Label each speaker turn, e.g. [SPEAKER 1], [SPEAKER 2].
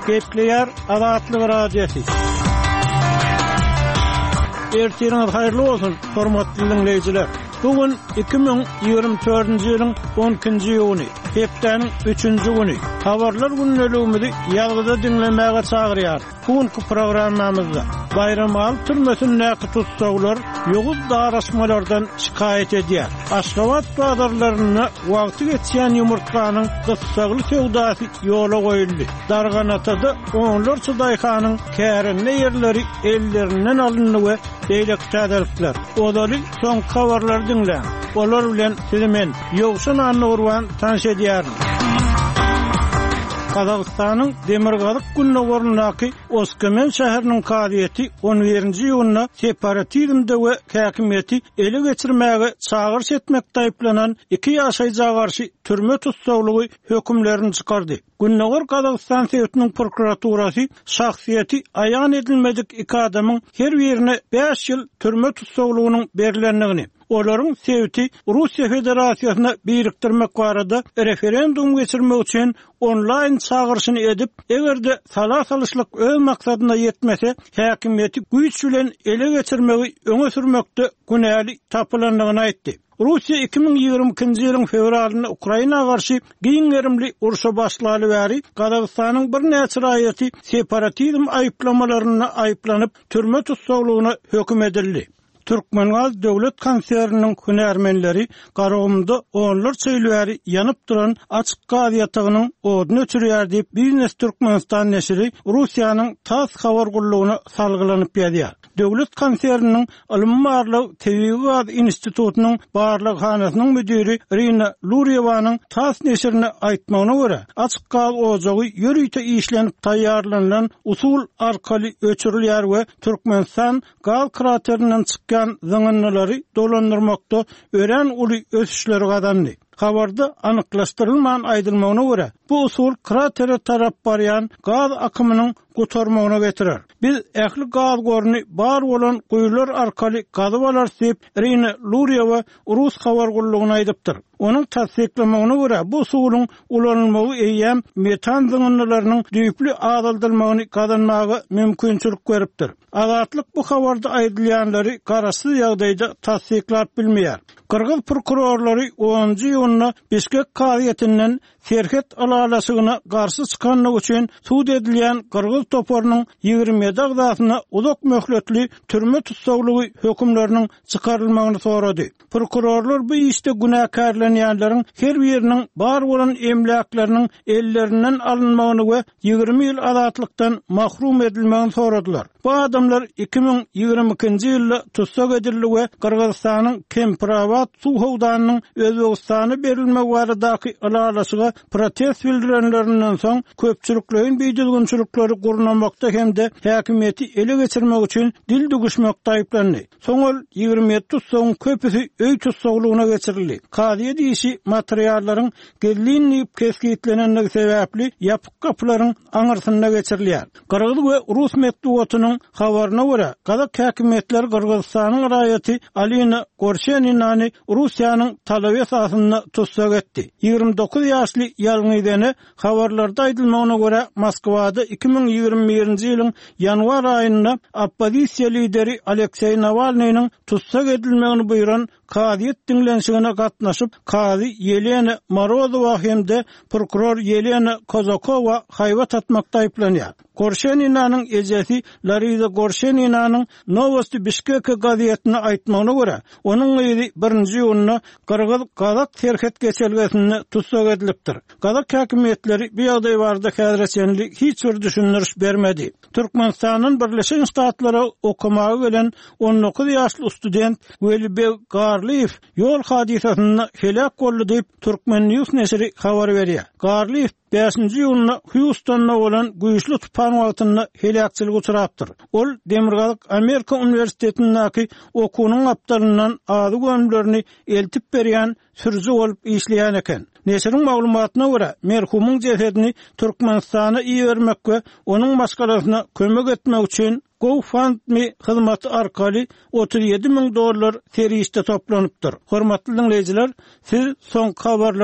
[SPEAKER 1] Gepleyer Azatlyk Radiosu. Ertiriniz hayırlı olsun, hormatly dinleyijiler. Bugün 2024-nji ýylyň 10-njy ýyly, hepdeniň 3-nji güni. Habarlar günnäligimizi ýalgyda dinlemäge çagyrýar. Bugünkü programmamyzda bayram alyp türmesin näki tutsaglar ýoguz daraşmalardan şikayet edýär. Aşgabat bazarlaryna wagty geçýän ýumurtkanyň gytsagly sowdasy ýola goýuldy. Darganatada onlar çydaýkanyň kärinde ýerleri ellerinden alyndy we beýle täderler. Olary soň habarlar dinleň. Olar bilen sizi men ýogşun anlagurwan tanış edýär. Kazakstanyň Demirgazyk Günnägörünäki Oskamen şäheriniň kadiýeti 11-nji ýylyna separatizmde we häkimiýeti ele geçirmäge çagyrş etmekde aýplanan 2 ýaşaýjyga garşy türme tutsaglygy hökümlerini çykardy. Günnägör Kazakistan Sowetiniň prokuraturasy şahsiýeti aýan edilmedik 2 adamyň her birine 5 ýyl türme tutsaglygynyň berilendigini, olaryň Soweti Russiýa Federasiýasyna birikdirmek barada referendum geçirmek üçin online çağırşyny edip, egerde salasalyşlyk öz maksadyna ýetmese, häkimiýeti güýç bilen ele geçirmegi öňe sürmekde günäli tapylandygyny aýtdy. Russiýa 2022-nji ýylyň fevralyna Ukraina garşy giň gerimli urşa başlaly bäri Kazakstanyň bir näçe raýaty separatizm aýplamalaryna aýplanyp türme tutsaglygyna höküm edildi. Türkmenwaz döwlet konserniň hünärmenleri garagymda onlar çeýleleri ýanyp duran açyk gaz ýatagynyň oduny öçürýär diýip Biznes Türkmenistan neşri Russiýanyň TASS habar gullugyna salgylanyp ýazýar. Döwlet konserniň Alymmarlyk Tebigy gaz institutynyň barlyk hanasynyň müdiri Rina Luriyewanyň TASS neşrine aýtmagyna görä, açyk gaz ojagy ýörüýte işlenip taýýarlanan usul arkaly öçürilýär we Türkmenistan gaz kraterinden zıngınları dolandırmakta ören uly ösüşleri kazandy. Habarda anyklaşdyrylmagan aýdylmagyna görä, bu usul kratere tarap barýan gaz akymynyň gutarmagyna getirer. Biz ähli gaz goruny bar bolan guýlar arkaly gazyp alar diýip Rina Luriyewa Rus habar gullugyna aýdypdyr. Onuň tasdiklamagyna görä, bu usulyň ulanylmagy eýýäm metan zıngynlarynyň düýpli azaldylmagyny kazanmagy mümkinçilik beripdir. Azatlyk bu habarda aýdylýanlary garaşsyz ýagdaýda tasdiklap bilmeýär. Kırgız prokurorlary 10-njy ýylyna Bişkek kadiýetinden Serhet alalasygyna garşy çykanlyk üçin suud edilýän Kırgız toparynyň 27 agdasyna uzak möhletli türme tutsaglygy hökümleriniň çykarylmagyny sorady. Prokurorlar bu işte günäkärlenýänleriň her biriniň bar bolan emlaklarynyň ellerinden alynmagyny we 20 ýyl azatlykdan mahrum edilmegini soradylar. Bu adamlar 2022-nji ýylda tutsak edildi we Kırgızstanyň Kempirawat suw howdanynyň Özbegistana berilmegi baradaky alalasyga protest bildirenlerinden soň köpçüliklerin beýdilgünçilikleri gurnamakda hemde häkimiýeti ele geçirmek üçin dil duguşmakda aýplandy. Soňal 27 tutsagyň köpüsi öý tutsaglygyna geçirildi. Kadiýe diýişi materiallaryň gellinip keskitlenen sebäpli ýapyk kapylaryň aňyrsyna geçirilýär. Kırgız we Rus medeniýetiniň habaryna görä, Kazak häkimetleri Kırgızstanyň raýaty Alina Gorsheniny Russiýanyň talaby esasyna tutsak etdi. 29 ýaşly ýalňydany habarlarda aýdylmagyna görä Moskwada 2021-nji ýylyň ýanwar aýynda oppozisiýa lideri Aleksey Navalnyň tutsak edilmegini buýran kadiýet dinlenşigine gatnaşyp kady Yelena Morozova hemde prokuror Yelena Kozakova haýbat atmakda aýplanýar. Gorsheninaның ejesi Larisa Gorsheninaның Novosti Bishkek gaziýetine aýtmagyna görä, onuň ýeri 1-nji ýylyna Kazak Serhet geçelgesine tutsak edilipdir. Kazak häkimetleri bu ýagdaý barada häzirçenlik hiç bir düşündiriş bermedi. Türkmenistanyň Birleşik Ştatlary okumagy gelen 19 ýaşly student Welibek Garliyev ýol hadisasyna helak boldy diýip Türkmen News neşri habar berýär. Garliyev 5-nji ýylyna Houstonda bolan güýçli tupan wagtynda helakçylyk uçurapdyr. Ol Demirgazyk Amerika Universitetindäki okunyň aptalyndan azy gönümlerini eltip berýän sürüji bolup işleýän eken. Neşriň maglumatyna görä, merhumyň cesedini Türkmenistana iýermek we onuň başgalaryna kömek etmek üçin GoFundMe hyzmaty arkaly $37.000 serişde toplanypdyr. Hormatly dinleyijiler, siz soň habarlar